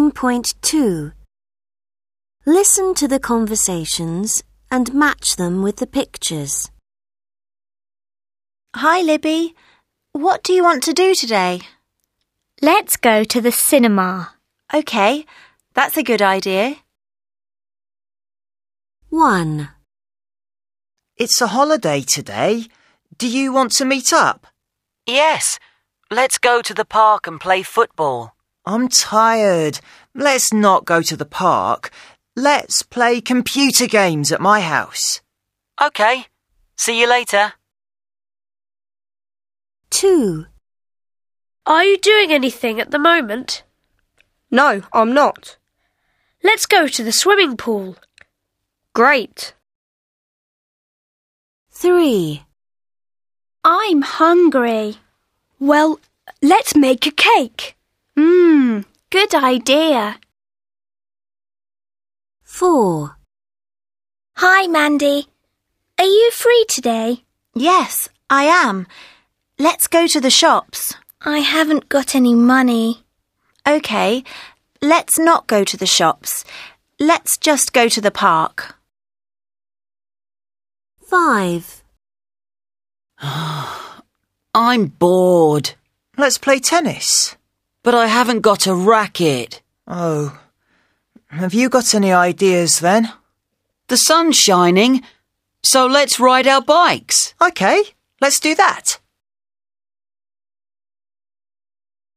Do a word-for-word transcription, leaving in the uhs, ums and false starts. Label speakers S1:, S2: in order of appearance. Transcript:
S1: thirteen point two. Listen to the conversations and match them with the pictures.
S2: Hi, Libby. What do you want to do today?
S3: Let's go to the cinema.
S2: OK, that's a good idea.
S1: one.
S4: It's a holiday today. Do you want to meet up?
S5: Yes. Let's go to the park and play football.
S4: I'm tired. Let's not go to the park. Let's play computer games at my house.
S5: OK. See you later.
S1: two.
S6: Are you doing anything at the moment?
S7: No, I'm not.
S6: Let's go to the swimming pool.
S7: Great.
S1: three.
S3: I'm hungry.
S7: Well, let's make a cake.
S3: Mmm, good idea.
S1: four.
S3: Hi, Mandy. Are you free today?
S2: Yes, I am. Let's go to the shops.
S3: I haven't got any money.
S2: OK, let's not go to the shops. Let's just go to the park.
S1: five.
S5: I'm bored.
S4: Let's play tennis.
S5: But I haven't got a racket.
S4: Oh. Have you got any ideas then?
S5: The sun's shining, so let's ride our bikes.
S4: OK, let's do that.